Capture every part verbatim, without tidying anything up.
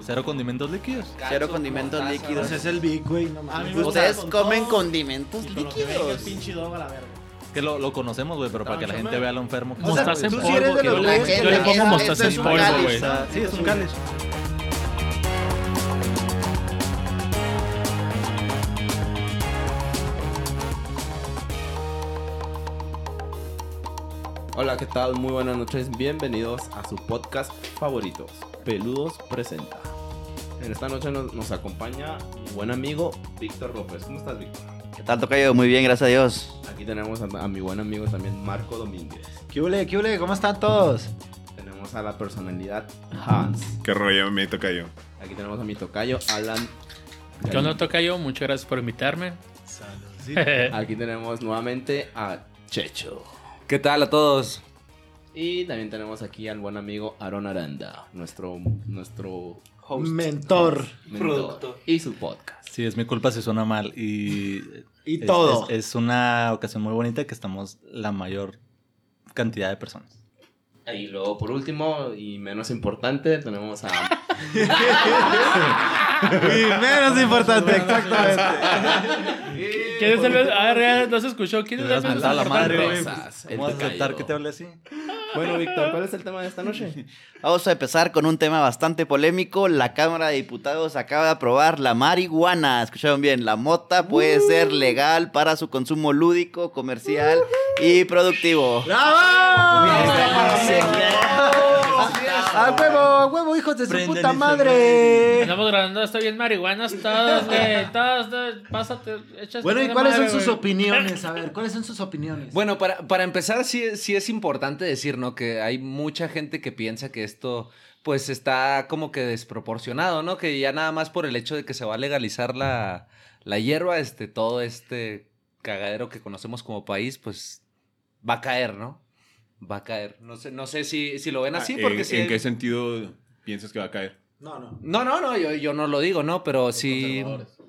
Cero condimentos líquidos. Cero condimentos mostaza, líquidos. Ese es el Big, güey. No A mí mames. me gusta Ustedes con comen todo, condimentos y con lo que venga el líquidos. pinche dog a la verga. Que lo, lo conocemos, güey, pero para que la gente vea lo enfermo. que O sea, está, Mostaza güey. en tú sí eres polvo. de que los yo La le- güeyes yo le gente pongo piensa, mostaza esto en es un polvo, cáliz. güey. Está- Sí, es un cáliz. Hola, ¿qué tal? Muy buenas noches. Bienvenidos a su podcast favorito, Peludos Presenta. En esta noche nos, nos acompaña mi buen amigo Víctor López. ¿Cómo estás, Víctor? ¿Qué tal, tocayo? Muy bien, gracias a Dios. Aquí tenemos a, a mi buen amigo también, Marco Domínguez. ¿Qué hule, qué hule? ¿Cómo están todos? Tenemos a la personalidad Hans. ¿Qué rollo me toca yo? Aquí tenemos a mi tocayo Alan. Yo no toca yo, muchas gracias por invitarme. Aquí tenemos nuevamente a Checho. ¿Qué tal a todos? Y también tenemos aquí al buen amigo Aaron Aranda, nuestro, nuestro host. Mentor. mentor, y su podcast. Sí, es mi culpa si suena mal. Y, Y es, todo. Es, es una ocasión muy bonita que estamos la mayor cantidad de personas. Y luego, por último, y menos importante, tenemos a... Y menos importante, exactamente. ¿Quién es el... A ver, ya no se escuchó. ¿Quién es Te el hubieras mentado la madre, güey. Rosas, el Vamos a aceptar tocayo. que te hable así. Bueno, Víctor, ¿cuál es el tema de esta noche? Vamos a empezar con un tema bastante polémico. La Cámara de Diputados acaba de aprobar la marihuana. Escucharon bien, la mota puede ser legal para su consumo lúdico, comercial y productivo. ¡Bravo! ¡A huevo, a huevo, hijos de su Prenden puta y madre! Estamos grabando esto bien marihuanas todos, güey. Todos, todos, pásate, échate. Bueno, ¿y de cuáles son madre, sus güey. opiniones? A ver, ¿cuáles son sus opiniones? Bueno, para, para empezar, sí, sí es importante decir, ¿no? Que hay mucha gente que piensa que esto, pues, está como que desproporcionado, ¿no? Que ya nada más por el hecho de que se va a legalizar la, la hierba, este, todo este cagadero que conocemos como país, pues, va a caer, ¿no? Va a caer. No sé, no sé si, si lo ven así, Ah, porque ¿En, sí. ¿en qué sentido piensas que va a caer? No, no. No, no, no, yo, yo no lo digo, ¿no? Pero sí...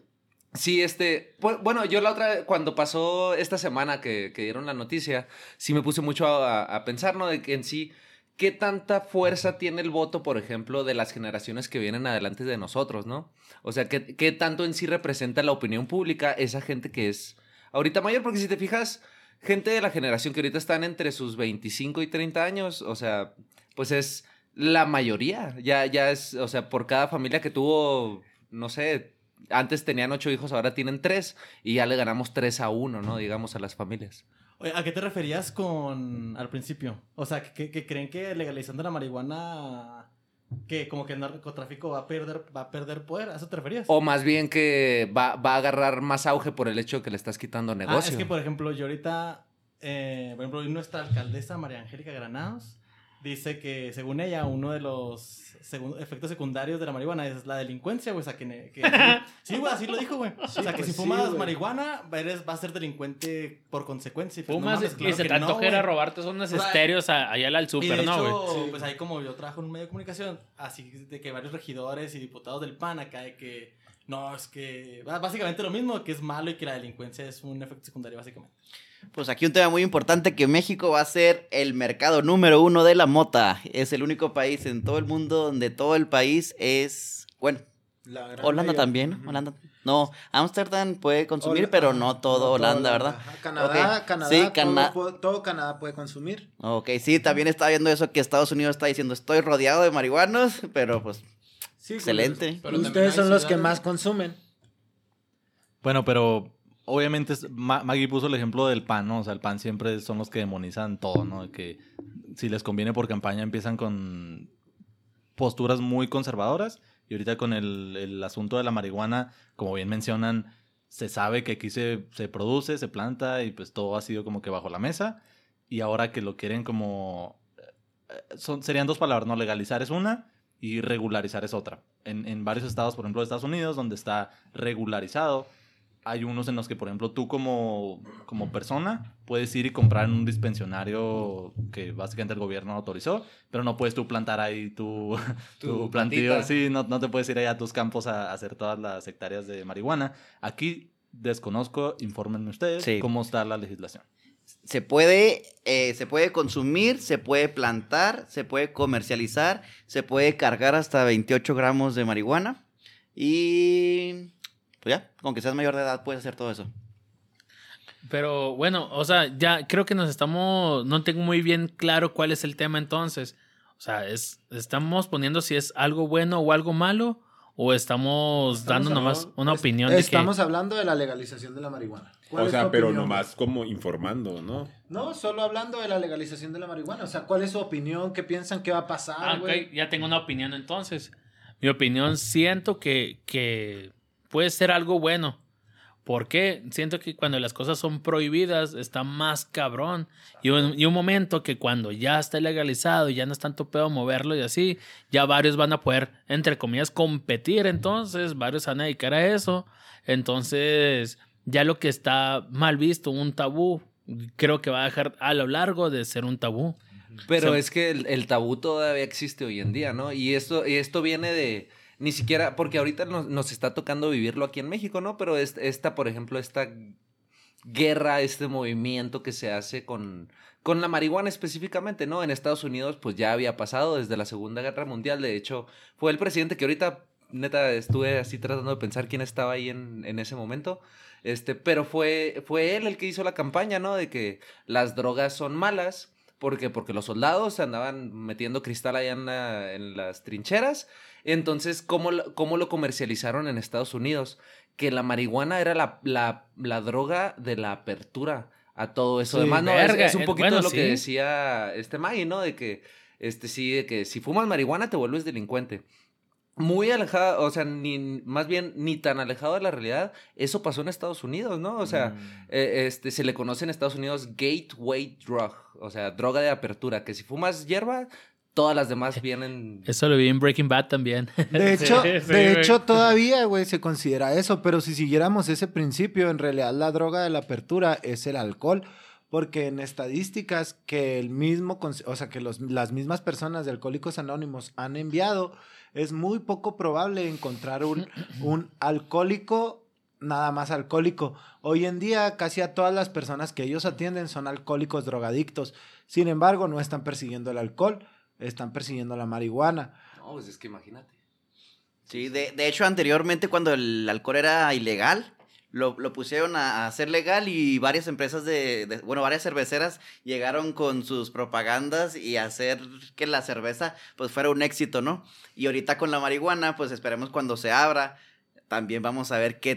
Sí, este... pu- Bueno, yo la otra... Cuando pasó esta semana que, que dieron la noticia, sí me puse mucho a, a pensar, ¿no? De que en sí... ¿Qué tanta fuerza tiene el voto, por ejemplo, de las generaciones que vienen adelante de nosotros, ¿no? O sea, ¿qué, qué tanto en sí representa la opinión pública esa gente que es ahorita mayor? Porque si te fijas, gente de la generación que ahorita están entre sus veinticinco y treinta años, o sea, pues es la mayoría. Ya, ya es, o sea, por cada familia que tuvo, no sé, antes tenían ocho hijos, ahora tienen tres, y ya le ganamos tres a uno, ¿no? Digamos, a las familias. Oye, ¿a qué te referías con al principio? O sea, que, que creen que legalizando la marihuana, que como que el narcotráfico va a perder, va a perder poder. ¿A eso te referías? O más bien que va, va a agarrar más auge por el hecho de que le estás quitando negocio. Ah, es que, por ejemplo, yo ahorita, eh, por ejemplo, nuestra alcaldesa María Angélica Granados dice que, según ella, uno de los segun- efectos secundarios de la marihuana es la delincuencia, güey. O sea, que... ne- que sí, güey, así lo dijo, güey. o sea, que pues si sí, fumas güey. marihuana, eres, vas a ser delincuente por consecuencia. Y pues, no Fumas mames, y claro se que te no, antoja ir a güey. robarte unos O sea, estéreos a- allá al Y súper, de ¿no, güey? hecho, pues ahí como yo trabajo en un medio de comunicación, así de que varios regidores y diputados del P A N acá de que no, es que b- básicamente lo mismo, que es malo y que la delincuencia es un efecto secundario básicamente. Pues aquí un tema muy importante, que México va a ser el mercado número uno de la mota. Es el único país en todo el mundo donde todo el país es... Bueno, La gran Holanda mayoría. también, Ujú. Holanda. No, Ámsterdam puede consumir, Hola- pero ajá, no todo Holanda, ¿verdad? Ajá, Canadá, Ok. Canadá, Sí, todo, Cana- pu- todo Canadá puede consumir. Ok, sí, también estaba viendo eso que Estados Unidos está diciendo, estoy rodeado de marihuanos, pero pues, Sí, excelente. Pero también Ustedes hay son los que ciudades- más consumen. Bueno, pero obviamente es- Ma- Maggie puso el ejemplo del pan, ¿no? O sea, el pan siempre son los que demonizan todo, ¿no? De que si les conviene por campaña empiezan con posturas muy conservadoras y ahorita con el, el asunto de la marihuana, como bien mencionan, se sabe que aquí se, se produce, se planta y pues todo ha sido como que bajo la mesa y ahora que lo quieren como... eh, Son, serían dos palabras, ¿no? Legalizar es una y regularizar es otra. En, en varios estados, por ejemplo, de Estados Unidos, donde está regularizado, hay unos en los que, por ejemplo, tú como, como persona puedes ir y comprar en un dispensionario que básicamente el gobierno autorizó, pero no puedes tú plantar ahí tu, tu, Tu plantillo. plantita. Sí, no, no te puedes ir allá a tus campos a, a hacer todas las hectáreas de marihuana. Aquí desconozco, infórmenme ustedes Sí. cómo está la legislación. se puede, eh, se puede consumir, se puede plantar, se puede comercializar, se puede cargar hasta veintiocho gramos de marihuana y pues ya, aunque seas mayor de edad puedes hacer todo eso. Pero bueno, o sea, ya creo que nos estamos, no tengo muy bien claro cuál es el tema entonces. O sea, es, estamos poniendo si es algo bueno o algo malo, o estamos, Estamos dando nomás hablando- una es- opinión de Estamos hablando de la legalización de la marihuana. ¿Cuál O es sea, tu pero opinión? nomás como informando, ¿no? No, solo hablando de la legalización de la marihuana. O sea, ¿cuál es su opinión? ¿Qué piensan que va a que... pasar, Ah, güey? ok, ya tengo una opinión entonces. Mi opinión, siento que, que puede ser algo bueno. ¿Por qué? Siento que cuando las cosas son prohibidas está más cabrón. Y un, y un momento que cuando ya está legalizado y ya no es tanto pedo moverlo y así, ya varios van a poder, entre comillas, competir. Entonces, varios se van a dedicar a eso. Entonces, ya lo que está mal visto, un tabú, creo que va a dejar a lo largo de ser un tabú. Pero O sea, es que el, el tabú todavía existe hoy en día, ¿no? Y esto, y esto viene de... Ni siquiera... Porque ahorita nos, nos está tocando vivirlo aquí en México, ¿no? Pero es- esta, por ejemplo, esta guerra, este movimiento que se hace con, con la marihuana específicamente, ¿no? En Estados Unidos, pues ya había pasado desde la Segunda Guerra Mundial. De hecho, fue el presidente que ahorita, neta, estuve así tratando de pensar quién estaba ahí en, en ese momento. Este, pero fue, fue él el que hizo la campaña, ¿no? De que las drogas son malas. ¿Por qué? Porque los soldados andaban metiendo cristal allá en, la- en las trincheras. Entonces, ¿cómo, lo- ¿cómo lo comercializaron en Estados Unidos? Que la marihuana era la, la, la droga de la apertura a todo eso. Sí, Además, no, verga, es, es un eh, poquito bueno, lo que sí. decía este Maggie, ¿no? De que, este, sí, de que si fumas marihuana te vuelves delincuente. Muy alejado, o sea, ni, más bien ni tan alejado de la realidad. Eso pasó en Estados Unidos, ¿no? O sea, eh, este, se le conoce en Estados Unidos gateway drug, o sea, droga de apertura, que si fumas hierba, todas las demás vienen... Eso lo vi en Breaking Bad también. De hecho, Sí, sí, de güey. hecho todavía, güey, se considera eso, pero si siguiéramos ese principio, en realidad la droga de la apertura es el alcohol, porque en estadísticas que el mismo, conse- o sea, que los, las mismas personas de Alcohólicos Anónimos han enviado, es muy poco probable encontrar un, un alcohólico, nada más alcohólico. Hoy en día casi a todas las personas que ellos atienden son alcohólicos drogadictos. Sin embargo, no están persiguiendo el alcohol, están persiguiendo la marihuana. No, pues es que imagínate. Sí, de, de hecho, anteriormente cuando el alcohol era ilegal, lo, lo pusieron a, a ser legal y varias empresas de, de- bueno, varias cerveceras llegaron con sus propagandas y a hacer que la cerveza pues fuera un éxito, ¿no? Y ahorita con la marihuana, pues esperemos cuando se abra, también vamos a ver qué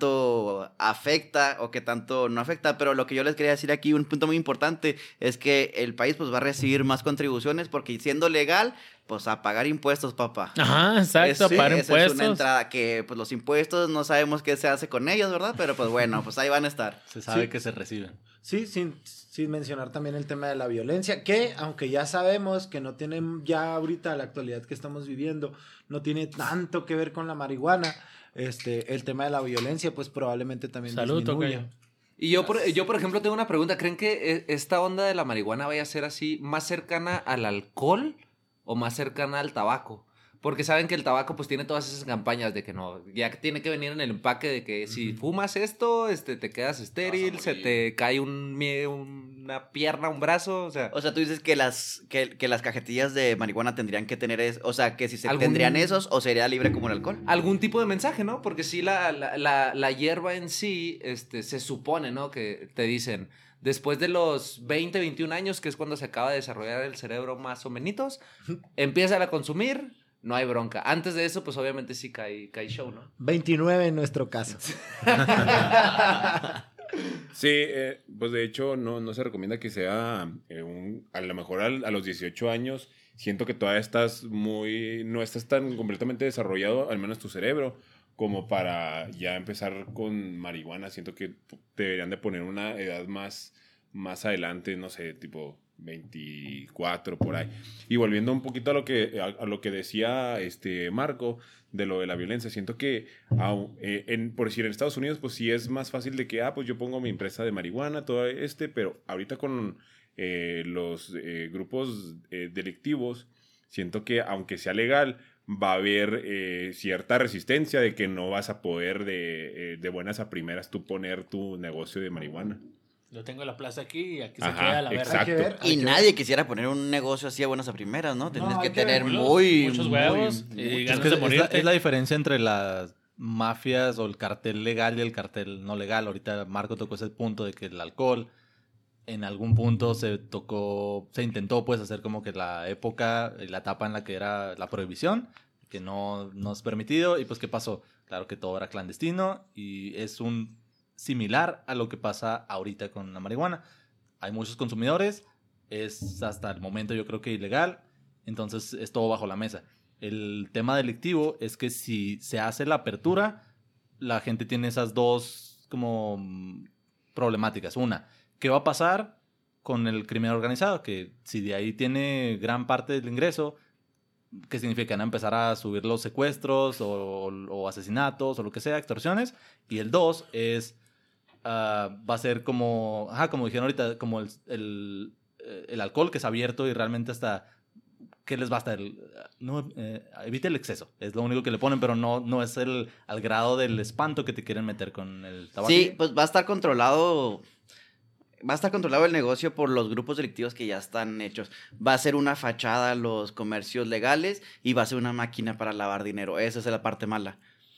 tanto afecta o qué tanto no afecta, pero lo que yo les quería decir aquí, un punto muy importante, es que el país pues va a recibir más contribuciones porque siendo legal, pues a pagar impuestos, papá. Ajá, exacto, Sí, para esa impuestos. es una entrada que, pues, los impuestos no sabemos qué se hace con ellos, ¿verdad? Pero, pues, bueno, pues ahí van a estar. Se sabe Sí. que se reciben. Sí, sin, sin mencionar también el tema de la violencia, que aunque ya sabemos que no tiene ya ahorita la actualidad que estamos viviendo, no tiene tanto que ver con la marihuana, este, el tema de la violencia, pues probablemente también Salud, disminuya. tocayo. Y yo por, yo, por ejemplo, tengo una pregunta. ¿Creen que eh, esta onda de la marihuana vaya a ser así más cercana al alcohol o más cercana al tabaco? Porque saben que el tabaco pues tiene todas esas campañas de que no, ya que tiene que venir en el empaque de que si fumas esto, este, te quedas estéril, se te cae un, mie- una pierna, un brazo, o sea... O sea, tú dices que las, que, que las cajetillas de marihuana tendrían que tener, es, o sea, que si se ¿Algún- tendrían esos o sería libre como el alcohol. Algún tipo de mensaje, ¿no? Porque sí, la, la, la, la hierba en sí, este, se supone, ¿no? Que te dicen, después de los veinte, veintiún años, que es cuando se acaba de desarrollar el cerebro más o menos, empieza a consumir, no hay bronca. Antes de eso, pues obviamente sí cae, cae show, ¿no? veintinueve en nuestro caso. Sí, eh, pues de hecho no, no se recomienda que sea eh, un, a lo mejor al- a los dieciocho años, siento que todavía estás muy, no estás tan completamente desarrollado, al menos tu cerebro, como para ya empezar con marihuana. Siento que te deberían de poner una edad más, más adelante, no sé, tipo veinticuatro por ahí. Y volviendo un poquito a lo que, a, a lo que decía este Marco, de lo de la violencia, siento que, au- eh, en, por decir, en Estados Unidos, pues sí es más fácil de que, ah, pues yo pongo mi empresa de marihuana, todo este, pero ahorita con eh, los eh, grupos eh, delictivos, siento que aunque sea legal, va a haber eh, cierta resistencia de que no vas a poder de, eh, de buenas a primeras tú poner tu negocio de marihuana. Yo tengo la plaza aquí y aquí se Ajá, queda la verga. exacto. Hay que ver, hay Y que nadie ver. quisiera poner un negocio así a buenas a primeras, ¿no? Tienes hay que que tener Muchos- muy... muchos muy- huevos y mucho- Es, ganas que de es, la, morirte. es la diferencia entre las mafias o el cartel legal y el cartel no legal. Ahorita Marco tocó ese punto de que el alcohol en algún punto se tocó, se intentó pues hacer como que la época, la etapa en la que era la prohibición, que no, no es permitido. Y pues ¿qué pasó? Claro que todo era clandestino y es un similar a lo que pasa ahorita con la marihuana. Hay muchos consumidores, es hasta el momento yo creo que ilegal, entonces es todo bajo la mesa. El tema delictivo es que si se hace la apertura, la gente tiene esas dos como mm, problemáticas. Una, ¿qué va a pasar con el crimen organizado? Que si de ahí tiene gran parte del ingreso, ¿qué significa? Van a empezar a subir los secuestros o, o asesinatos o lo que sea, extorsiones. Y el dos es, uh, va a ser como, ajá, como dijeron ahorita, como el, el, el alcohol que es abierto y realmente hasta... ¿Qué les basta? El, no, eh, evite el exceso. Es lo único que le ponen, pero no, no es el al grado del espanto que te quieren meter con el tabaco. Sí, pues va a estar controlado... Va a estar controlado el negocio por los grupos delictivos que ya están hechos. Va a ser una fachada a los comercios legales y va a ser una máquina para lavar dinero. Esa es la parte mala.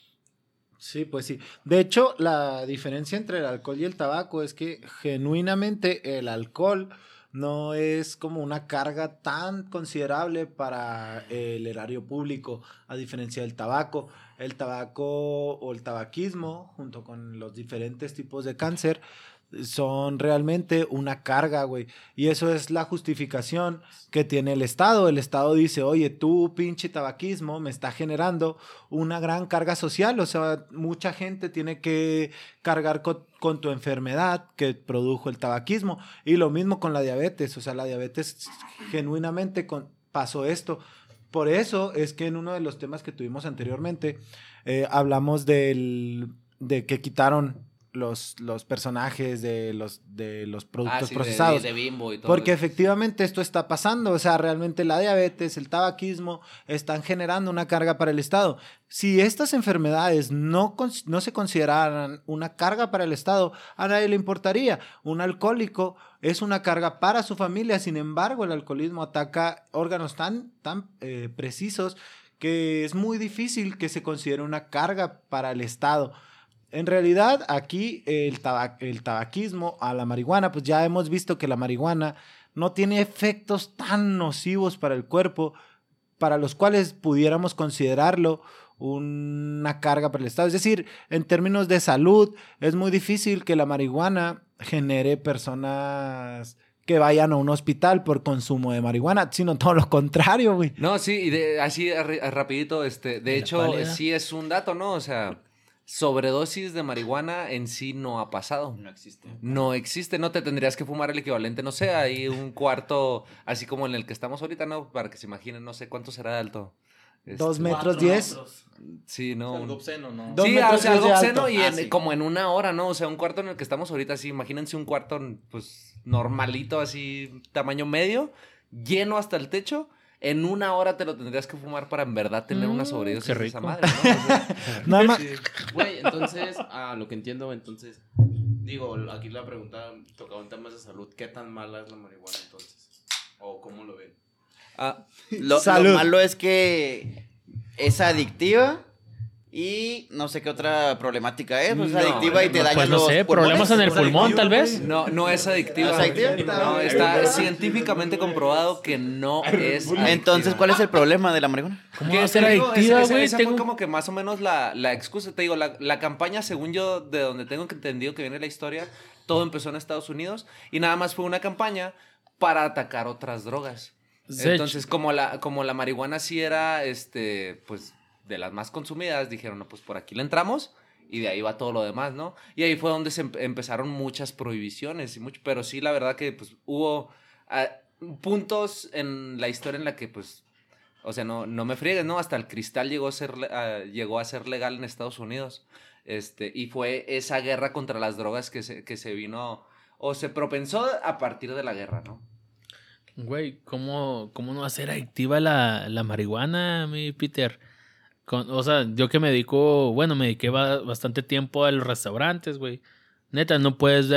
Sí, pues sí. De hecho, la diferencia entre el alcohol y el tabaco es que genuinamente el alcohol no es como una carga tan considerable para el erario público, a diferencia del tabaco. El tabaco o el tabaquismo, junto con los diferentes tipos de cáncer, son realmente una carga, güey. Y eso es la justificación que tiene el Estado. El Estado dice, oye, tú, pinche tabaquismo, me está generando una gran carga social. O sea, mucha gente tiene que cargar con, con tu enfermedad que produjo el tabaquismo. Y lo mismo con la diabetes. O sea, la diabetes genuinamente con, pasó esto. Por eso es que en uno de los temas que tuvimos anteriormente, eh, hablamos del, de que quitaron los, los personajes de los, de los productos Ah, sí, procesados. De, de Bimbo y todo. Porque eso. efectivamente esto está pasando. O sea, realmente la diabetes, el tabaquismo están generando una carga para el Estado. Si estas enfermedades no, no se consideraran una carga para el Estado, a nadie le importaría. Un alcohólico es una carga para su familia. Sin embargo, el alcoholismo ataca órganos tan, tan eh, precisos que es muy difícil que se considere una carga para el Estado. En realidad, aquí el, tabac el tabaquismo a la marihuana, pues ya hemos visto que la marihuana no tiene efectos tan nocivos para el cuerpo, para los cuales pudiéramos considerarlo una carga para el Estado. Es decir, en términos de salud, es muy difícil que la marihuana genere personas que vayan a un hospital por consumo de marihuana, sino todo lo contrario, güey. No, sí, y de, así a, a rapidito, este, de ¿La hecho, pálida? sí es un dato, ¿no? O sea, sobredosis de marihuana en sí no ha pasado. No existe. No existe, no te tendrías que fumar el equivalente, no sé, ahí un cuarto, así como en el que estamos ahorita, ¿no? Para que se imaginen, no sé cuánto será de alto. Dos Este, metros Cuatro diez. metros. Sí, no. Algo un- obsceno, ¿no? Dos Sí, metros o sea, diez algo de obsceno alto. y Ah, en- sí. como en una hora, ¿no? O sea, un cuarto en el que estamos ahorita, así, imagínense un cuarto, pues, normalito, así, tamaño medio, lleno hasta el techo. En una hora te lo tendrías que fumar para en verdad tener una Mm, sobredosis qué de esa rico. madre, ¿no? O sea, Nada más. Güey, entonces, a lo que entiendo, entonces, digo, aquí la pregunta tocaba en temas de salud, ¿qué tan mala es la marihuana entonces? ¿O cómo lo ven? ah, Lo, Salud. lo malo es que es adictiva y no sé qué otra problemática es. Pues es No, adictiva y te no, daña Pues no los sé, pulmones. problemas en el Es pulmón, adictivo, tal vez. güey. no, no es adictiva. ¿Es adictiva? No, está científicamente comprobado que no es adictiva. Entonces, ¿cuál es el problema de la marihuana? ¿Cómo Que va a ser te digo, adictiva, esa- güey? Esa Tengo- fue como que más o menos la, la excusa. Te digo, la, la campaña, según yo, de donde tengo que entendido que viene la historia, todo empezó en Estados Unidos y nada más fue una campaña para atacar otras drogas. De Entonces, como la, como la marihuana sí era, este, pues, de las más consumidas, dijeron, no, pues por aquí le entramos y de ahí va todo lo demás, ¿no? Y ahí fue donde se em- empezaron muchas prohibiciones y mucho, pero sí, la verdad que, pues, hubo ah, puntos en la historia en la que, pues, o sea, no, no me friegues, ¿no? Hasta el cristal llegó a ser, le- ah, llegó a ser legal en Estados Unidos. Este, y fue esa guerra contra las drogas que se, que se vino, o se propensó a partir de la guerra, ¿no? Güey, ¿cómo, ¿cómo no va a ser adictiva la, la marihuana, mi Peter? Con, o sea, yo que me dedico, bueno, me dediqué ba- bastante tiempo a los restaurantes, güey. Neta, no puedes ver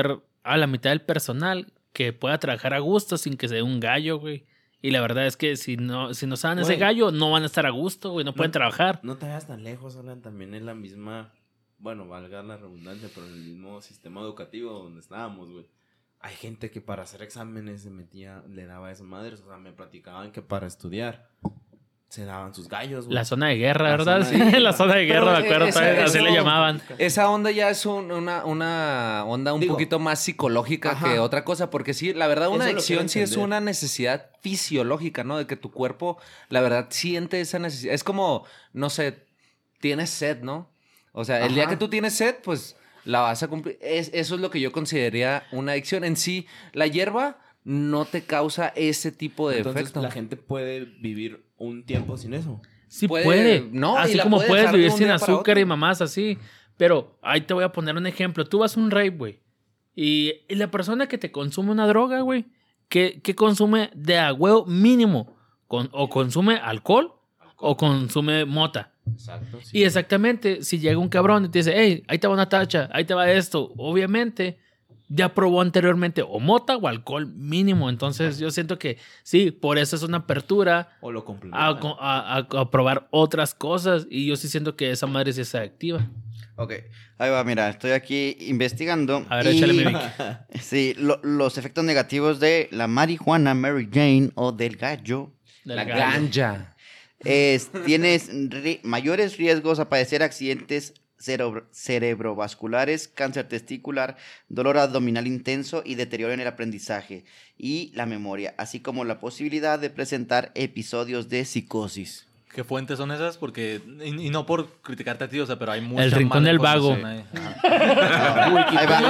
a la mitad del personal que pueda trabajar a gusto sin que se dé un gallo, güey. Y la verdad es que si no, si no saben ese Güey. gallo, no van a estar a gusto, güey, no, No. pueden trabajar. No te vayas tan lejos, Alan, también en la misma, bueno, valga la redundancia, pero en el mismo sistema educativo donde estábamos, güey. Hay gente que para hacer exámenes se metía, le daba a esas madres, o sea, me platicaban que para estudiar se daban sus gallos, güey. La zona de guerra, La ¿verdad? zona de Sí, guerra. la zona de Pero, guerra, me acuerdo, eh, esa- todavía, así eso- le llamaban. Esa onda ya es un- una, una onda un Digo, poquito más psicológica ajá. que otra cosa, porque sí, la verdad, una Eso lo adicción quiero sí es entender. una necesidad fisiológica, ¿no? De que tu cuerpo, la verdad, siente esa necesidad. Es como, no sé, tienes sed, ¿no? O sea, el día Ajá. que tú tienes sed, pues la vas a cumplir. Es, eso es lo que yo consideraría una adicción. En sí, la hierba no te causa ese tipo de Entonces efecto. la gente puede vivir un tiempo sin eso. Sí Puede- puede. no, y así la como puede puedes dejar de vivir un sin día para azúcar otro. y mamás así. Pero ahí te voy a poner un ejemplo. Tú vas a un rave, güey. Y, y la persona que te consume una droga, güey, que, que consume de a huevo mínimo. Con, o consume alcohol o consume mota. Exacto. Y exactamente, si llega un cabrón y te dice, hey, ahí te va una tacha, ahí te va esto, obviamente ya probó anteriormente o mota o alcohol mínimo. Entonces yo siento que sí, por eso es una apertura O lo a, complementan. co- a- a- a probar otras cosas. Y yo sí siento que esa madre sí es adictiva. Ok, ahí va, mira, estoy aquí investigando. A ver, y- échale mi Vic. Sí, lo- los efectos negativos de la marihuana, Mary Jane o del gallo. Del La gallo. ganja. Es, tienes ri- mayores riesgos a padecer accidentes cerebro- cerebrovasculares, cáncer testicular, dolor abdominal intenso y deterioro en el aprendizaje y la memoria, así como la posibilidad de presentar episodios de psicosis. ¿Qué fuentes son esas? Porque, y, y no por criticarte a ti, o sea, pero hay mucha El rincón mala del vago. información ahí. Ajá. Ahí va,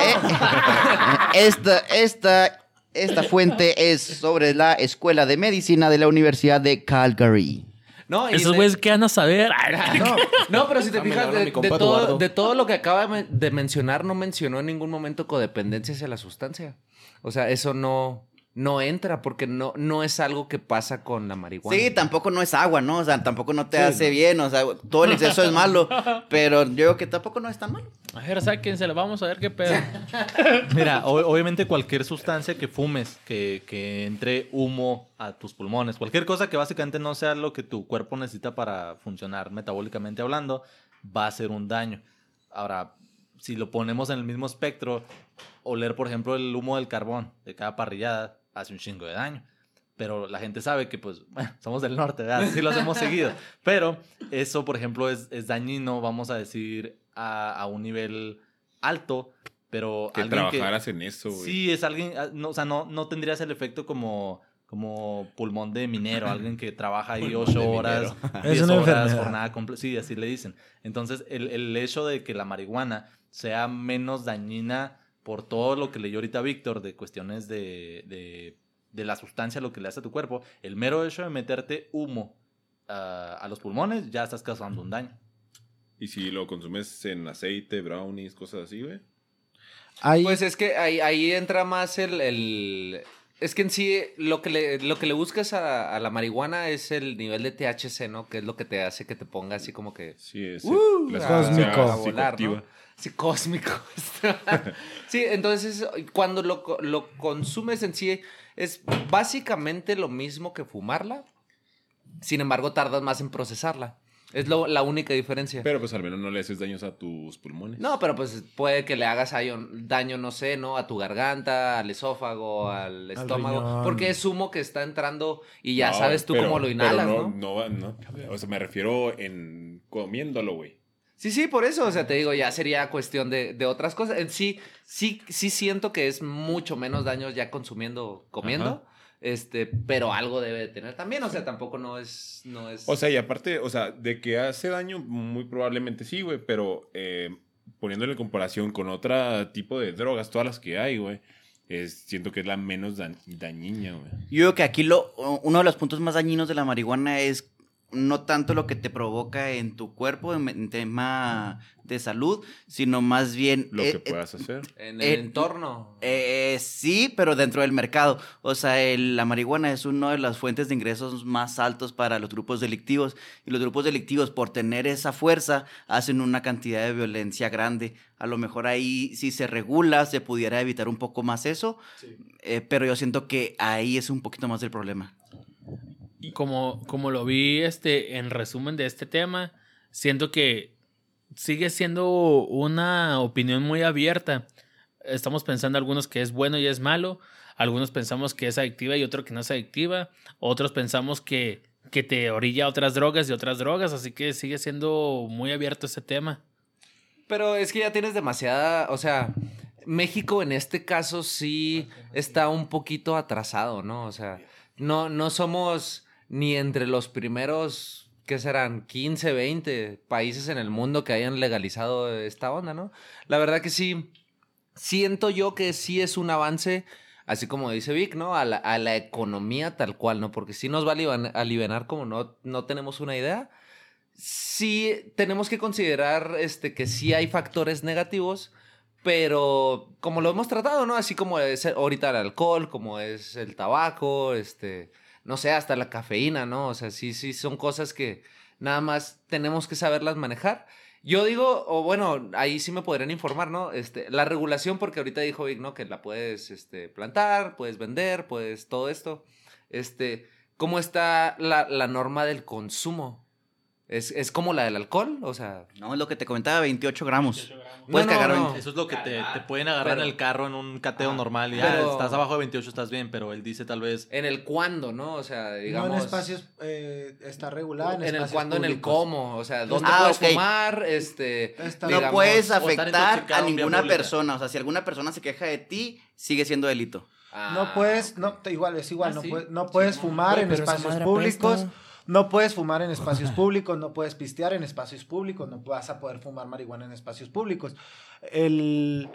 eh. Esta, esta, esta fuente es sobre la Escuela de Medicina de la Universidad de Calgary. No, y Esos de- güeyes, ¿qué van a saber? Ay, No, no, pero si te Ah, me fijas, habla de, mi compa de todo, Eduardo. de todo lo que acaba de men- de mencionar, no mencionó en ningún momento codependencia hacia la sustancia. O sea, eso no, no entra porque no, no es algo que pasa con la marihuana. Sí, tampoco no es agua, ¿no? O sea, tampoco no te Sí, hace no. bien, o sea, todo el exceso es malo, pero yo creo que tampoco no es tan malo. A ver, sáquensela, vamos a ver qué pedo. Mira, o- obviamente cualquier sustancia que fumes, que, que entre humo a tus pulmones, cualquier cosa que básicamente no sea lo que tu cuerpo necesita para funcionar metabólicamente hablando, va a hacer un daño. Ahora, si lo ponemos en el mismo espectro, oler, por ejemplo, el humo del carbón de cada parrillada hace un chingo de daño. Pero la gente sabe que, pues, bueno, somos del norte, ¿verdad? Sí los hemos seguido. Pero eso, por ejemplo, es, es dañino, vamos a decir, a, a un nivel alto, pero Que alguien trabajaras en eso, güey. Sí, es alguien, ah, no, o sea, no, no tendrías el efecto como, como pulmón de minero, alguien que trabaja ahí Pulmón ocho de horas, minero. Es diez una horas, enfermedad. jornada completa. Sí, así le dicen. Entonces, el, el hecho de que la marihuana sea menos dañina por todo lo que leyó ahorita Víctor de cuestiones de, de, de la sustancia, lo que le hace a tu cuerpo, el mero hecho de meterte humo ah, a los pulmones, ya estás causando un daño. Y si lo consumes en aceite, brownies, cosas así, güey. Hay, Pues es que ahí, ahí entra más el, el- Es que en sí lo que le, lo que le buscas a, a la marihuana es el nivel de T H C, ¿no? Que es lo que te hace que te ponga así como que... Sí, es Uh, la a- sustancia Cósmico. a volar, ¿no? psicoactiva. Sí, cósmico. Sí, entonces cuando lo, co- lo consumes en sí es básicamente lo mismo que fumarla. Sin embargo, tardas más en procesarla. Es lo- la única diferencia. Pero pues al menos no le haces daños a tus pulmones. No, pero pues puede que le hagas ahí un daño, no sé, ¿no? A tu garganta, al esófago, al estómago. riñón. Porque es humo que está entrando y ya No, sabes tú pero- cómo lo pero inhalas, no, ¿no? no, va- no. O sea, me refiero en comiéndolo, güey. Sí, sí, por eso, o sea, te digo, ya sería cuestión de, de otras cosas. En sí, sí, sí siento que es mucho menos daño ya consumiendo, comiendo. Ajá. Este, pero algo debe de tener también, o sea, tampoco no es, no es... O sea, y aparte, o sea, de que hace daño, muy probablemente sí, güey, pero eh, poniéndole en comparación con otro tipo de drogas, todas las que hay, güey, es, siento que es la menos da- dañina, güey. Yo creo que aquí lo, uno de los puntos más dañinos de la marihuana es no tanto lo que te provoca en tu cuerpo en, en tema de salud, sino más bien... Lo eh, que eh, puedas hacer. En el Eh, entorno. Eh, sí, pero dentro del mercado. O sea, el- la marihuana es una de las fuentes de ingresos más altos para los grupos delictivos. Y los grupos delictivos, por tener esa fuerza, hacen una cantidad de violencia grande. A lo mejor ahí, si se regula, se pudiera evitar un poco más eso. Eh, pero yo siento que ahí es un poquito más del problema. Como, como lo vi este, en resumen de este tema, siento que sigue siendo una opinión muy abierta. Estamos pensando algunos que es bueno y es malo, algunos pensamos que es adictiva y otros que no es adictiva, otros pensamos que, que te orilla a otras drogas y otras drogas, así que sigue siendo muy abierto ese tema. Pero es que ya tienes demasiada, o sea, México en este caso sí está un poquito atrasado, ¿no? O sea, no, no somos ni entre los primeros, ¿qué serán? quince, veinte países en el mundo que hayan legalizado esta onda, ¿no? La verdad que sí, siento yo que sí es un avance, así como dice Vic, ¿no? A la, a la economía tal cual, ¿no? Porque sí nos va a alivian- alivianar como no, no tenemos una idea. Sí tenemos que considerar este, que sí hay factores negativos, pero como lo hemos tratado, ¿no? Así como es ahorita el alcohol, como es el tabaco, este, no sé, hasta la cafeína, ¿no? O sea, sí, sí son cosas que nada más tenemos que saberlas manejar. Yo digo, o bueno, ahí sí me podrían informar, ¿no? Este, la regulación, porque ahorita dijo Vic, ¿no? Que la puedes este, plantar, puedes vender, puedes todo esto. Este, ¿cómo está la, la norma del consumo? ¿Es, ¿Es como la del alcohol? O sea... No, es lo que te comentaba, veintiocho gramos. veintiocho gramos. Puedes No, no, cargar no. veinte. Eso es lo que te, te pueden agarrar Pero- en el carro en un cateo Ajá. normal y Pero- ah, estás abajo de veintiocho, estás bien, pero él dice tal vez... En el cuándo, ¿no? O sea, digamos... No en espacios, eh, está regulada en, En el espacios cuándo, en el públicos. cómo. O sea, ¿dónde Ah, puedes ok. fumar? Este... Está- No digamos- puedes o estar afectar intoxicado a en vía ninguna pública. persona. O sea, si alguna persona se queja de ti, sigue siendo delito. Ah, No puedes, no, te- igual, es igual, Ah, no, sí. puedes, no puedes fumar Güey, en pero esa espacios madre públicos, apesta. no puedes fumar en espacios públicos, no puedes pistear en espacios públicos, no vas a poder fumar marihuana en espacios públicos. El...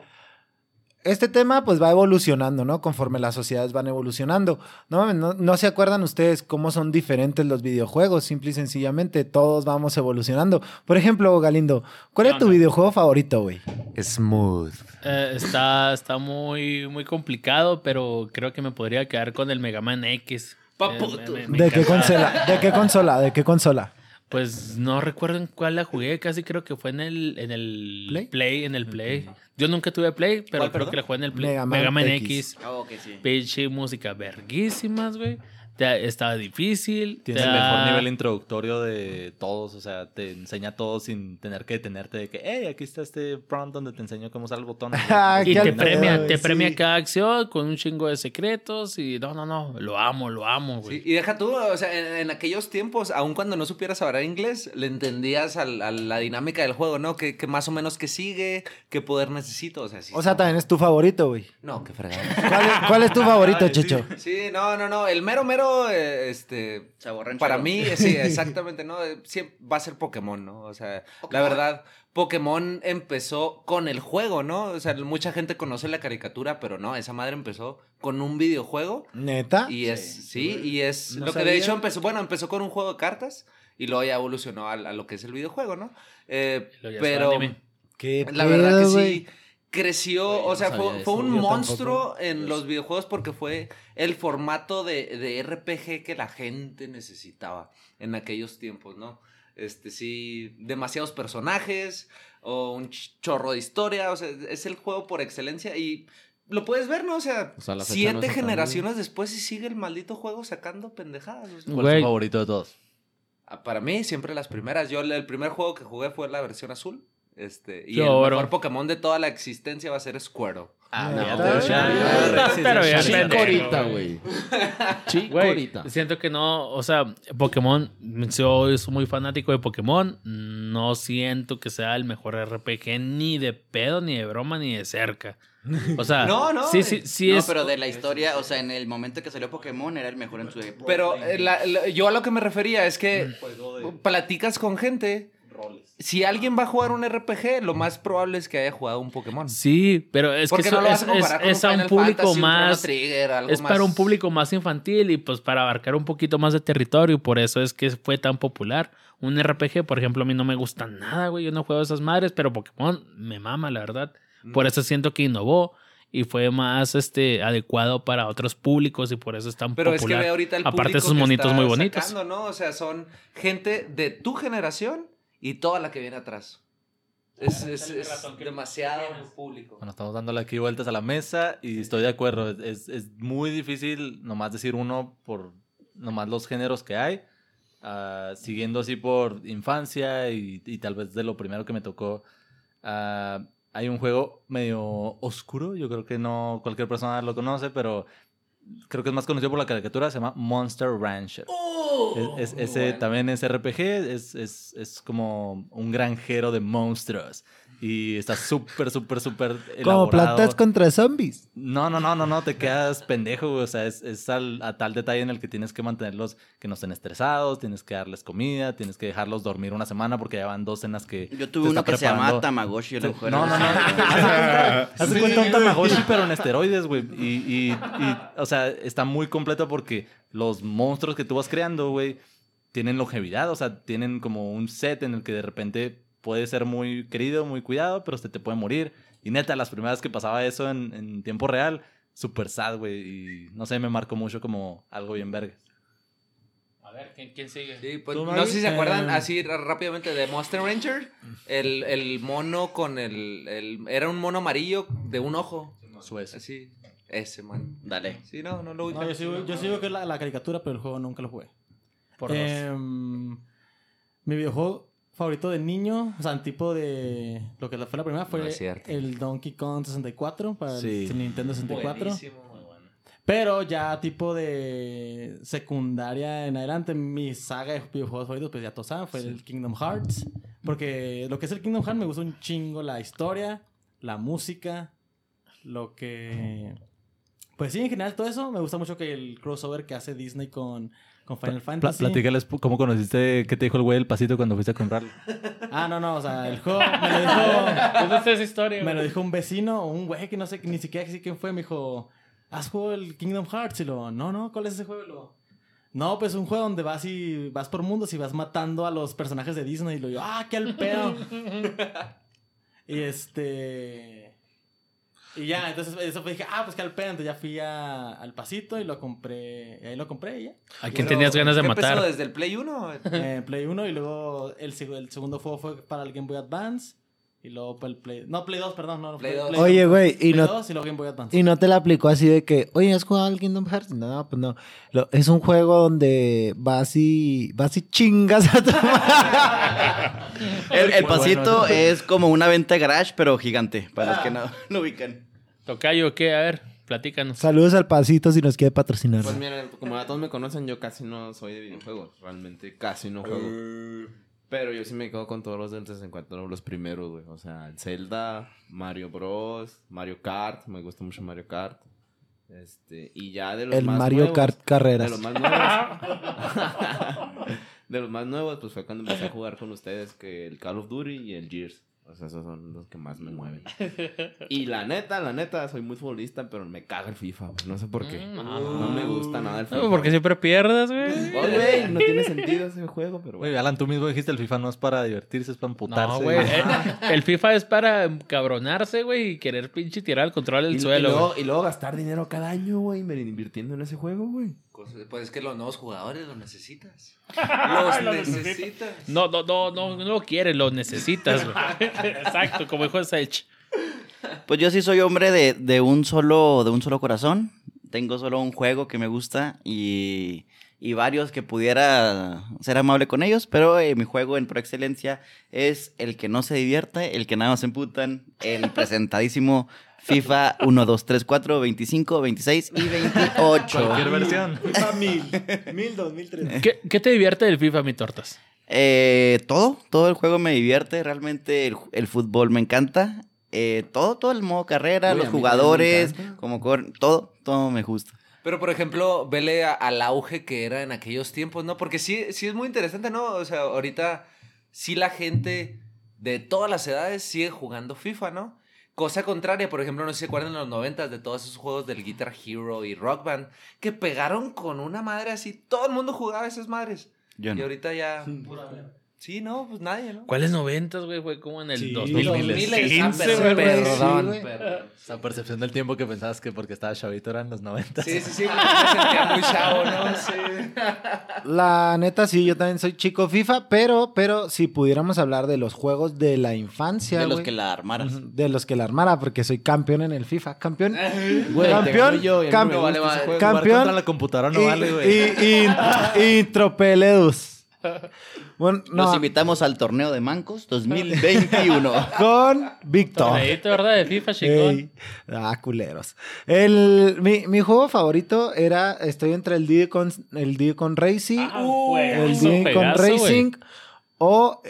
Este tema pues va evolucionando, ¿no? Conforme las sociedades van evolucionando. No, no, no se acuerdan ustedes cómo son diferentes los videojuegos, simple y sencillamente todos vamos evolucionando. Por ejemplo, Galindo, ¿cuál es tu onda? videojuego favorito, güey? Smooth. Eh, está, está muy, muy complicado, pero creo que me podría quedar con el Mega Man X. Paputo. Eh, me- me ¿De qué encanta. consola? ¿De qué consola? ¿De qué consola? Pues no recuerdo en cuál la jugué, casi creo que fue en el, en el ¿Play? Play, en el Play. Yo nunca tuve Play, pero ¿Cuál, creo perdón? que la jugué en el Play. Mega Mega Man Man, X. X. Oh, ok, sí. Pinche música verguísimas, güey. Te- Estaba difícil. Tiene te el mejor da- nivel introductorio de todos, o sea, te enseña todo sin tener que detenerte de que, hey, aquí está este prompt donde te enseño cómo usar el botón. Ah, Y qué te al pedo, premia, güey, te sí. premia cada acción con un chingo de secretos y no, no, no, lo amo, lo amo, güey. Sí, y deja tú, o sea, en, en aquellos tiempos, aun cuando no supieras hablar inglés, le entendías al- a, la dinámica del juego, ¿no? Que, que más o menos que sigue, qué poder necesito, o sea, sí. O sea, también es tu favorito, güey. No, qué fregado. ¿Cuál es, cuál es tu favorito, Checho? Sí, no, no, no, el mero mero, eh, este... Sabor ranchero. Para mí, sí, exactamente, ¿no? Siempre va a ser Pokémon, ¿no? O sea, la verdad, Pokémon empezó con el juego, ¿no? O sea, mucha gente conoce la caricatura, pero no, esa madre empezó con un videojuego. ¿Neta? Y es, sí, y es No lo que sabía. de hecho empezó, bueno, empezó con un juego de cartas y luego ya evolucionó a, a lo que es el videojuego, ¿no? Eh, Luego ya fue pero anime. ¿Qué la verdad que pedo, sí güey? creció, Güey, yo o no sea, sabía fue, eso. fue un Yo monstruo en Yo los sí. videojuegos porque fue el formato de, de R P G que la gente necesitaba en aquellos tiempos, ¿no? Este, sí, demasiados personajes o un ch- chorro de historia, o sea, es el juego por excelencia y lo puedes ver, ¿no? O sea, O sea, la fecha siete no se cambia. generaciones después y sigue el maldito juego sacando pendejadas. o sea. ¿Cuál es Güey. tu favorito de todos? Ah, Para mí, siempre las primeras. Yo, el primer juego que jugué fue la versión azul. Este, y Yo, el bro. mejor Pokémon de toda la existencia va a ser Squirtle. Ah, No, fíjate, pero ya, ya- ya, sí, pero sí, ya sí, pendejo, Chicorita, güey. güey. Güey, Chicorita. siento que no, o sea, Pokémon, yo soy muy fanático de Pokémon, no siento que sea el mejor R P G ni de pedo, ni de broma, ni de cerca. O sea, No, no, sí, sí, sí no, es... pero de la historia, o sea, en el momento que salió Pokémon era el mejor en su época. Pero eh, la- la- yo a lo que me refería es que Juego de platicas con gente roles. si alguien va a jugar un R P G, lo más probable es que haya jugado un Pokémon. Sí, pero es Porque que no eso lo vas es, a comparar es- con es a un Final público Fantasy, un más... Chrono Trigger, algo Es más- para un público más infantil y pues para abarcar un poquito más de territorio. Por eso es que fue tan popular. Un R P G, por ejemplo, a mí no me gusta nada, güey. Yo no juego esas madres, pero Pokémon me mama, la verdad. Por eso siento que innovó y fue más este adecuado para otros públicos y por eso es tan Pero popular. es que ve ahorita el Aparte público esos que monitos está muy bonitos. sacando, ¿no? O sea, son gente de tu generación y toda la que viene atrás. Es, es- es demasiado público. Bueno, estamos dándole aquí vueltas a la mesa y estoy de acuerdo. Es, es muy difícil nomás decir uno por nomás los géneros que hay. Ah, siguiendo así por infancia y, y tal vez de lo primero que me tocó. ah, hay un juego medio oscuro. Yo creo que no cualquier persona lo conoce, pero creo que es más conocido por la caricatura. Se llama Monster Rancher. Es- es- ese también es R P G, es, es, es como un granjero de monstruos. Y está súper, súper, súper elaborado. Como plantas contra zombies. No, no, no, no, no, te quedas pendejo, güey. O sea, es, es al- a tal detalle en el que tienes que mantenerlos que no estén estresados, tienes que darles comida, tienes que dejarlos dormir una semana porque ya van dos cenas que... Yo te tuve uno está que se llamaba preparando. Tamagotchi. yo lo jugué. No, no, no. Haz de cuenta un Tamagotchi, pero en esteroides, güey. Y, y, y, o sea, está muy completo porque los monstruos que tú vas creando, güey, tienen longevidad. O sea, tienen como un set en el que de repente puede ser muy querido, muy cuidado, pero se te puede morir. Y neta, las primeras que pasaba eso en, en tiempo real, súper sad, güey. Y no sé, me marcó mucho como algo bien verga. A ver, ¿quién, quién sigue? Sí, pues, ¿Tú, no Maggie? sé si se acuerdan Eh, así ra- rápidamente de Monster Ranger. El, el mono con el, el... Era un mono amarillo de un ojo. Suez. Así. Ese, man. Dale. Sí, no, no lo No, yo sigo, yo sigo que es la, la caricatura, pero el juego nunca lo jugué. Por dos. Em, mi videojuego favorito de niño, o sea, en tipo de... Lo que fue la primera fue No es cierto. el Donkey Kong sesenta y cuatro para Sí. el Nintendo sesenta y cuatro. Buenísimo, muy bueno. Pero ya tipo de secundaria en adelante, mi saga de videojuegos favoritos, pues ya todos saben, fue el Kingdom Hearts. Porque lo que es el Kingdom Hearts me gusta un chingo la historia, la música, lo que... Pues sí, en general todo eso. Me gusta mucho que el crossover que hace Disney con, con Final Pla- Fantasy. platícales pu- cómo conociste, qué te dijo el güey el pasito cuando fuiste a comprarlo. Ah, no, no, o sea, el juego me lo dijo... ¿Dónde está esa historia? Me lo güey? dijo un vecino o un güey que no sé, ni siquiera sé quién fue. Me dijo, ¿has jugado el Kingdom Hearts? Y lo, no, no, ¿cuál es ese juego? Y lo, no, pues un juego donde vas y vas por mundos y vas matando a los personajes de Disney. Y lo yo, ah, qué al pedo. Y este... Y ya, entonces eso fue, dije, ah, pues que al pedo. Entonces ya fui a- al pasito y lo compré. Y ahí lo compré y ya. ¿A quién Pero, tenías ganas de ¿qué empezó matar? desde el Play uno? Eh, Play uno y luego el, seg- el segundo juego fue para el Game Boy Advance. Y luego para el Play... No, Play dos, perdón. No, no, Play fue dos. Oye, güey, y Play no, dos y luego Game Boy Advance. y no te la aplicó así de que, oye, ¿has jugado al Kingdom Hearts? No, pues no. Lo- es un juego donde vas y, vas y chingas a tu El, el Muy pasito bueno. es como una venta garage, pero gigante, para los que no lo ubican. Tocayo, ¿qué? A ver, platícanos. Saludos al Pasito si nos quiere patrocinar. Pues miren, como ya todos me conocen, yo casi no soy de videojuegos. Realmente casi no juego. Pero yo sí me quedo con todos los del sesenta y cuatro, los primeros, güey. O sea, el Zelda, Mario Bros, Mario Kart. Me gusta mucho Mario Kart. Este, y ya de los El más Mario nuevos, Kart De Carreras. los más nuevos. De los más nuevos, pues fue cuando empecé a jugar con ustedes que el Call of Duty y el Gears. O sea, esos son los que más me mueven. Y la neta, la neta, soy muy futbolista, pero me caga el FIFA, güey. No sé por qué. Mm, No, no. me gusta nada el FIFA. No, porque siempre pierdes, güey. Oh, güey, no tiene sentido ese juego, pero Güey, bueno. Alan, tú mismo dijiste el FIFA no es para divertirse, es para amputarse. No, güey. eh, El FIFA es para cabronarse, güey, y querer pinche tirar el control al Y, y suelo, luego, güey. y luego gastar dinero cada año, güey, invirtiendo en ese juego, güey. Pues es que los nuevos jugadores los necesitas. Los necesitas. No, no, no, no, no lo quieres, lo necesitas, güey. Exacto, como dijo Sech. Pues yo sí soy hombre de, de un solo de un solo corazón. Tengo solo un juego que me gusta y, y varios que pudiera ser amable con ellos, pero eh, mi juego en por excelencia es el que no se divierte, el que nada más se emputan, el presentadísimo FIFA uno, dos, tres, cuatro, veinticinco, veintiséis y veintiocho. Cualquier versión. FIFA mil. Mil, dos mil, tres. ¿Qué, qué te divierte del FIFA, mi tortas? Eh, todo, todo el juego me divierte, realmente el, el fútbol me encanta. Eh, todo, todo el modo carrera, Uy, los a mí jugadores, también me encanta. como corren, todo, todo me gusta. Pero, por ejemplo, vele a- al auge que era en aquellos tiempos, ¿no? Porque sí, sí es muy interesante, ¿no? O sea, ahorita sí la gente de todas las edades sigue jugando FIFA, ¿no? Cosa contraria, por ejemplo, no sé si se acuerdan en los noventas de todos esos juegos del Guitar Hero y Rock Band, que pegaron con una madre así. Todo el mundo jugaba esas madres. Yo Y no. ahorita ya... Sí, no, pues nadie, ¿no? ¿Cuáles noventas, güey? Fue como en el Sí, dos mil dos mil quince, perdón, güey. perdón, Sí, güey. perdón. Esa percepción del tiempo que pensabas que porque estaba chavito eran los noventa. Sí, sí, sí, me sentía muy chavo, ¿no? Sí. La neta, sí, yo también soy chico FIFA, pero, pero si pudiéramos hablar de los juegos de la infancia, De los güey. que la armaras. Ujú, de los que la armara, porque soy campeón en el FIFA. Campeón. Güey, te campeón. gano yo, y a mí no me campeón. gusta ese juego. Jugar campeón. contra la computadora no y, vale, güey. y, y, y Tropeledus. Bueno, Los no, invitamos al torneo de Mancos dos mil veintiuno. con Víctor. Torneito, ¿verdad? De FIFA, chicón. Ey. Ah, culeros. El, mi, mi juego favorito era, estoy entre el Diddy con, el Diddy con Racing, Ah, el juegazo, Diddy con pegazo, güey. Racing o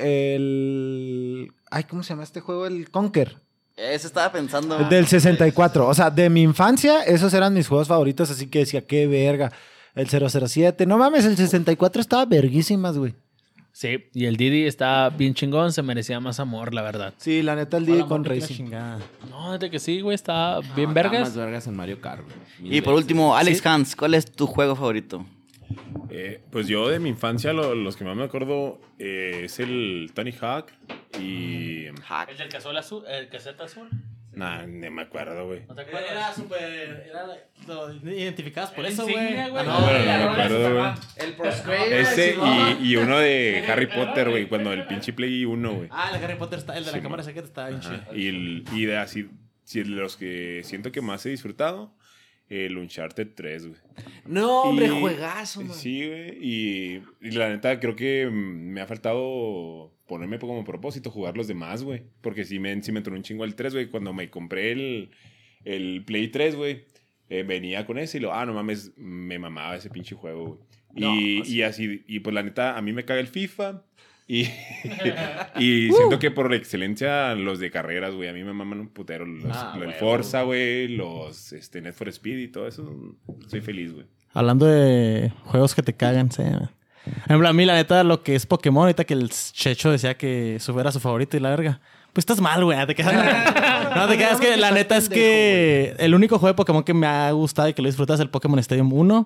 el... Ay, ¿cómo se llama este juego? El Conker. Ese estaba pensando. Del sesenta y cuatro. O sea, de mi infancia, esos eran mis juegos favoritos, así que decía, qué verga. El cero cero siete. No mames, el sesenta y cuatro estaba verguísimas, güey. Sí, y el Didi está bien chingón, se merecía más amor, la verdad. Sí, la neta, el Hola, Diddy amor, con que la Racing. chingada. No, de que sí, güey, está bien No, vergas. está más vergas en Mario Kart, güey. Mil Y por veces. último, Alex Hans, ¿cuál es tu juego favorito? Eh, pues yo de mi infancia, lo- los que más me acuerdo eh, es el Tony Hawk y... Hack. ¿El del cazuela azul? ¿El caseta azul? Nah, no me acuerdo, güey. ¿No te acuerdas? Era súper. Era, lo identificabas por El eso, güey. insignia, güey. Ah, No, pero no la me rola acuerdo, se güey. llama El Prostrator. Ese y, y uno de Harry Potter, güey, cuando el pinche Play uno, güey. Ah, el de Harry Potter está, el de la Sí, cámara man. secreta está bien chido. Ajá. Y, el, y de así, si de los que siento que más he disfrutado, el Uncharted tres, güey. No, hombre, Y- juegazo, man. Sí, güey. Y, y la neta, creo que mm, me ha faltado ponerme como propósito jugar los demás, güey. Porque sí me, sí me entró un chingo el tres, güey. Cuando me compré el, el Play tres, güey, eh, venía con ese y lo, ah, no mames, me mamaba ese pinche juego, güey. Y, y así, y pues la neta, a mí me caga el FIFA. Y, y siento que por la excelencia, los de carreras, güey, a mí me maman un putero. Los, Ah, el huevo. Forza, güey, los este, Need for Speed y todo eso. Soy feliz, güey. Hablando de juegos que te cagan, sí. Por ejemplo, a mí la neta lo que es Pokémon, ahorita que el Checho decía que su era su favorito y la verga. Pues estás mal, güey. Te quedas... no, te quedas que la neta es que el único juego de Pokémon que me ha gustado y que lo disfrutas es el Pokémon Stadium uno.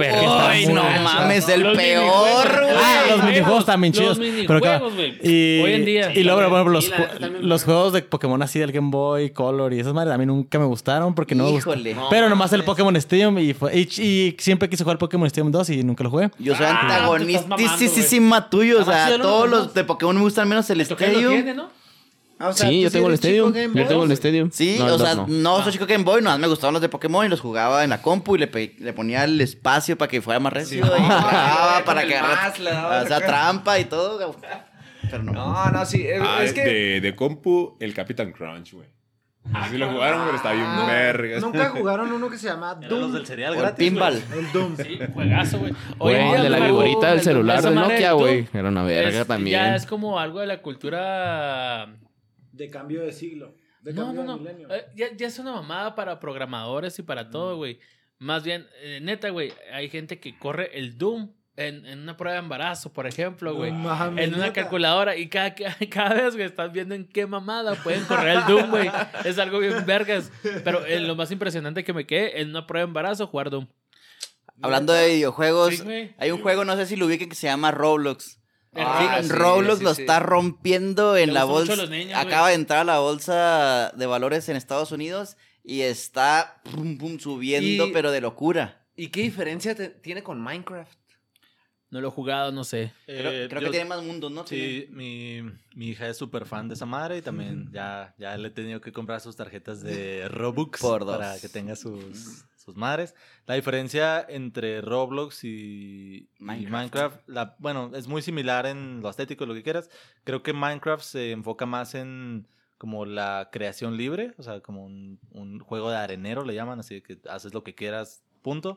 Ay, no mames, el Los peor, minijuegos, güey. Ah, los minijuegos están bien Los chidos. minijuegos, claro, güey. y, Hoy en día. Y luego, por ejemplo, los, Sí, la neta también, los güey. juegos de Pokémon así del Game Boy, Color y esas madres a mí nunca me gustaron porque no me Híjole. gustaron. Pero nomás el Pokémon Stadium y, fue, y, y siempre quise jugar Pokémon Stadium dos y nunca lo jugué. Yo soy Ah, antagonistísima tuyo. O Está más sea, chido, ¿no? todos Los los de Pokémon me gustan menos el ¿Tú qué lo Stadium. tiene, no? Ah, o sea, Sí, ¿tú yo tengo el eres chico Stadium. Game Yo Boy? tengo el Stadium. Sí, No, el o sea, dos no, soy chico Game Boy, nomás me gustaban los de Pokémon y los jugaba en la compu y le, pe- le ponía el espacio para que fuera más recio y jugaba para que agarrara, Más le daba o sea, acá. trampa y todo. Pero no. No, no, sí. Es, Ah, es que... de, de compu, el Capitán Crunch, güey. No sé si lo jugaron, pero está bien No, vergas. nunca jugaron uno que se llama Eran Doom. los del cereal O el gratis, pinball. El Doom. Sí, juegazo, güey. Güey, Hoy en día, el de la algo- viborita del el- celular esa de madre Nokia, del güey. Doom Era una verga es- también. Ya es como algo de la cultura. De cambio de siglo. De No, cambio no, de no. milenio. Eh, ya, ya es una mamada para programadores y para todo, güey. Más bien, eh, neta, güey, hay gente que corre el Doom en, en una prueba de embarazo, por ejemplo, güey. No mames, En una neta. calculadora. Y cada, cada vez, güey, estás viendo en qué mamada pueden correr el Doom, güey. Es algo bien vergas. Pero eh, lo más impresionante que me quedé en una prueba de embarazo, jugar Doom. Hablando de videojuegos, Sí, güey. hay un juego, no sé si lo ubiquen, que se llama Roblox. Ah, Sí, sí, Roblox sí, lo sí. está rompiendo en Le la gusta mucho bolsa. a los niños, güey. Acaba de entrar a la bolsa de valores en Estados Unidos y está pum, pum, subiendo, Y- pero de locura. ¿Y qué diferencia te- tiene con Minecraft? No lo he jugado, no sé. Creo, Eh, creo yo- que tiene más mundos, ¿no? Sí, mi, mi hija es súper fan de esa madre y también ya, ya le he tenido que comprar sus tarjetas de Robux Por dos. para que tenga sus, sus madres. La diferencia entre Roblox y y Minecraft. Minecraft, la, bueno, es muy similar en lo estético, lo que quieras. Creo que Minecraft se enfoca más en como la creación libre, o sea, como un, un juego de arenero le llaman, así que haces lo que quieras, punto.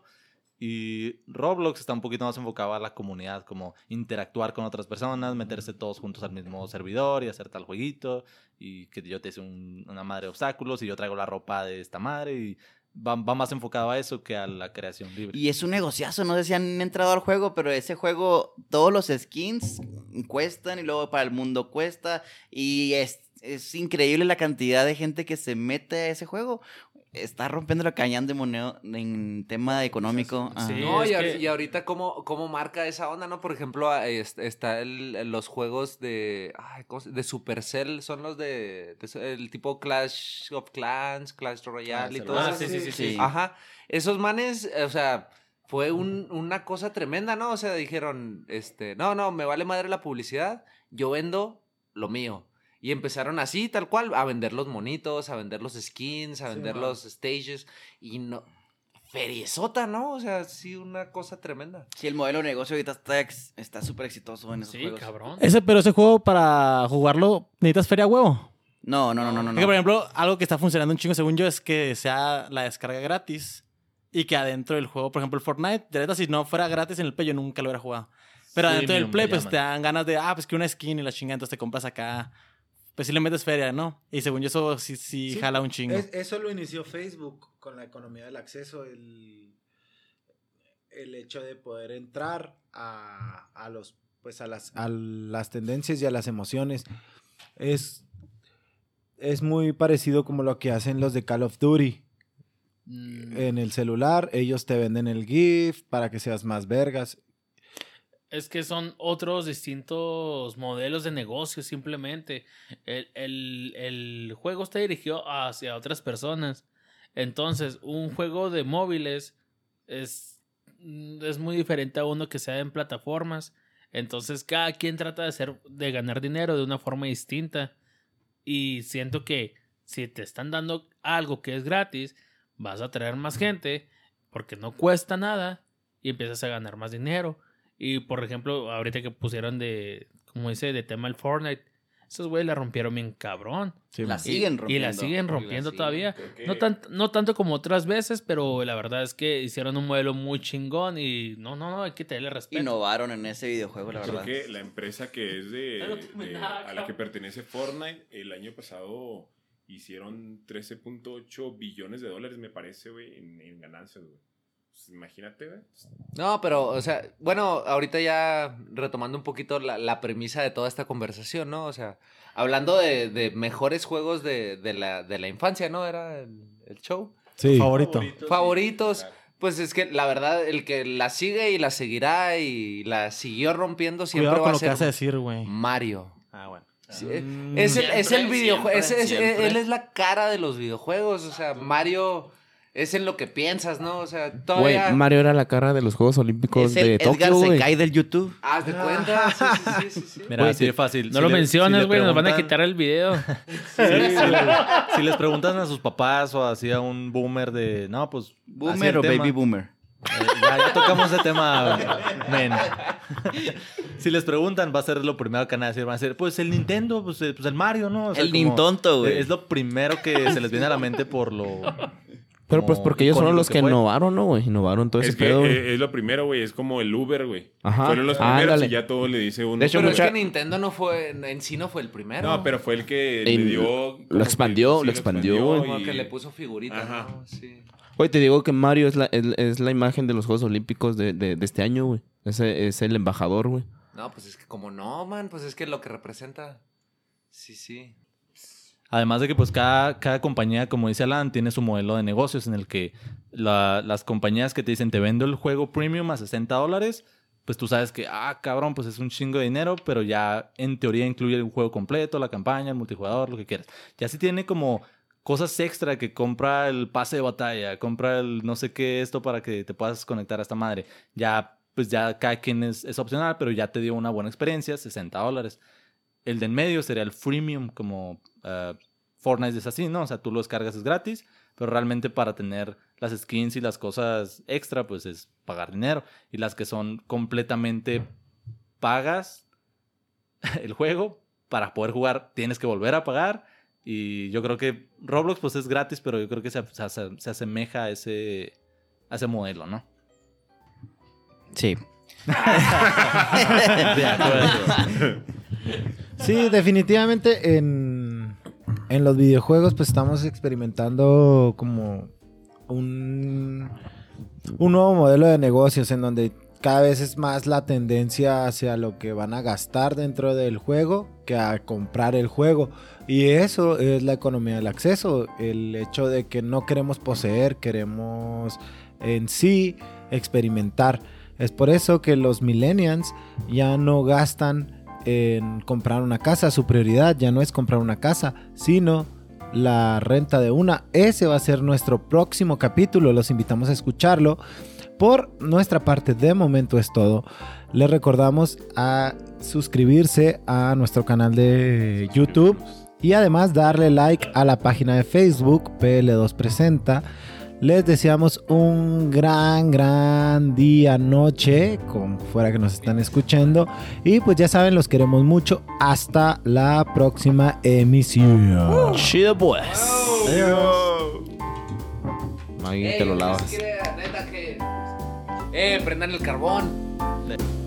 Y Roblox está un poquito más enfocado a la comunidad, como interactuar con otras personas, meterse todos juntos al mismo servidor y hacer tal jueguito. Y que yo te hice un- una madre de obstáculos y yo traigo la ropa de esta madre y va, va más enfocado a eso que a la creación libre. Y es un negociazo, no sé si han entrado al juego, pero ese juego, todos los skins cuestan y luego para el mundo cuesta. Y es, es increíble la cantidad de gente que se mete a ese juego. Está rompiendo la cañón de moneda en tema económico. Ajá. Sí, No, es y, ahor- que- y ahorita cómo, cómo marca esa onda, ¿no? Por ejemplo, ah, es- está el, los juegos de, ay, ¿cómo se- de Supercell, son los de, de- el tipo Clash of Clans, Clash Royale y todo Ah, eso. sí, sí, sí, sí. Sí. Ajá, esos manes, o sea, fue un- una cosa tremenda, ¿no? O sea, dijeron, este, no, no, me vale madre la publicidad, yo vendo lo mío. Y empezaron así, tal cual, a vender los monitos, a vender los skins, a vender los stages. Y no, feriezota, ¿no? O sea, sí, una cosa tremenda. Sí, el modelo de negocio ahorita está ex- está súper exitoso en esos Sí, juegos. cabrón. Ese, pero ese juego para jugarlo necesitas feria a huevo. No, no, no, no, no. Es que, no. por ejemplo, algo que está funcionando un chingo según yo es que sea la descarga gratis y que adentro del juego, por ejemplo, el Fortnite, de neta, si no fuera gratis en el Play, yo nunca lo hubiera jugado. Pero adentro del Freemium Play, le pues llaman. te dan ganas de, ah, pues que una skin y la chingada, entonces te compras acá. Pues sí le metes feria, ¿no? Y según yo, eso sí, sí, Sí, jala un chingo. Es- eso lo inició Facebook con la economía del acceso, el, el hecho de poder entrar a, a los pues a las, a las tendencias y a las emociones. Es, es muy parecido como lo que hacen los de Call of Duty. Mm, En el celular, ellos te venden el GIF para que seas más vergas. Es que son otros distintos modelos de negocio, simplemente. El, el- el juego está dirigido hacia otras personas. Entonces, un juego de móviles es, es muy diferente a uno que sea en plataformas. Entonces, cada quien trata de hacer, de ganar dinero de una forma distinta. Y siento que si te están dando algo que es gratis, vas a atraer más gente porque no cuesta nada y empiezas a ganar más dinero. Y por ejemplo, ahorita que pusieron de, como dice, de tema el Fortnite, esos güeyes la rompieron bien cabrón. La Y- siguen Y rompiendo. la siguen rompiendo siguen, todavía. Creo que- No, tan, no tanto como otras veces, pero la verdad es que hicieron un modelo muy chingón y no, no, no, hay que tenerle respeto. Innovaron en ese videojuego, la Creo verdad. que la empresa que es de, Pero tú me de- nada, a la cabrón. que pertenece Fortnite, el año pasado hicieron trece punto ocho billones de dólares, me parece, güey, en, en ganancias, güey. Pues, imagínate, güey. No, pero, o sea, bueno, ahorita ya retomando un poquito la, la premisa de toda esta conversación, ¿no? O sea, hablando de, de mejores juegos de, de, la, de la infancia, ¿no? Era el, el show. Sí. Favorito. Favoritos. Pues es que la verdad, el que la sigue y la seguirá y la siguió rompiendo siempre Cuidado va con a lo que ser vas a decir, güey. Mario. Ah, bueno. Sí, Mm. es el, es el Siempre, videojuego, es, siempre, es- siempre. él es la cara de los videojuegos, o sea, Mario es en lo que piensas, ¿no? O sea, Güey, todavía... Mario era la cara de los Juegos Olímpicos Es el de Edgar Tokio, güey. Sekai del YouTube. Haz de cuenta, sí, sí, sí, sí, sí. Mira, Güey, así te- de fácil. No Si lo le- menciones, si le güey, nos van a preguntan- quitar el video. Sí, si, si les preguntan a sus papás o así a un boomer de, no, pues... así ¿Boomer el o tema. baby boomer? Eh, ya, ya tocamos ese tema, men. Si les preguntan, va a ser lo primero que van a decir. Van a decir, pues el Nintendo, pues, eh, pues el Mario, ¿no? O sea, El como- Nintonto, güey. Es lo primero que se les viene a la mente por lo... Pero pues como porque ellos fueron icónico los que fue. innovaron, ¿no, güey? Innovaron todo Es ese que pedo, güey. eh, es lo primero, güey. Es como el Uber, güey. Ajá. Fueron los Ah, primeros ándale. y ya todo le dice uno. De hecho, Pero mucha- es que Nintendo no fue, en sí no fue el primero. No, pero fue el que Y le dio... lo expandió, sí, lo expandió, güey. Como y- que le puso figuritas, Ajá. ¿no? Sí. Güey, te digo que Mario es la, es, es la imagen de los Juegos Olímpicos de, de, de este año, güey. Ese es el embajador, güey. No, pues es que como no, man, pues es que lo que representa. Sí, sí. Además de que pues cada, cada compañía, como dice Alan, tiene su modelo de negocios en el que la- las compañías que te dicen te vendo el juego premium a sesenta dólares, pues tú sabes que, ah, cabrón, pues es un chingo de dinero, pero ya en teoría incluye el juego completo, la campaña, el multijugador, lo que quieras. Ya si tiene como cosas extra que compra el pase de batalla, compra el no sé qué esto para que te puedas conectar a esta madre. Ya, pues ya cada quien es, es opcional, pero ya te dio una buena experiencia, sesenta dólares. El de en medio sería el freemium, como uh, Fortnite es así, ¿no? O sea, tú lo descargas, es gratis, pero realmente para tener las skins y las cosas extra, pues es pagar dinero. Y las que son completamente pagas, el juego, para poder jugar tienes que volver a pagar. Y yo creo que Roblox pues es gratis, pero yo creo que se, se, se asemeja a ese, a ese modelo, ¿no? Sí. De acuerdo. Sí, definitivamente en, en los videojuegos pues estamos experimentando como un, un nuevo modelo de negocios en donde cada vez es más la tendencia hacia lo que van a gastar dentro del juego que a comprar el juego. Y eso es la economía del acceso, el hecho de que no queremos poseer, queremos en sí experimentar. Es por eso que los millennials ya no gastan en comprar una casa. Su prioridad ya no es comprar una casa, sino la renta de una. Ese va a ser nuestro próximo capítulo. Los invitamos a escucharlo. Por nuestra parte, de momento es todo. Les recordamos a suscribirse a nuestro canal de YouTube y además darle like a la página de Facebook P L dos Presenta. Les deseamos un gran, gran día, noche, como fuera que nos están escuchando. Y pues ya saben, los queremos mucho. Hasta la próxima emisión. Chido pues. Maggie, te lo lavas. Neta que... Eh, prendan el carbón.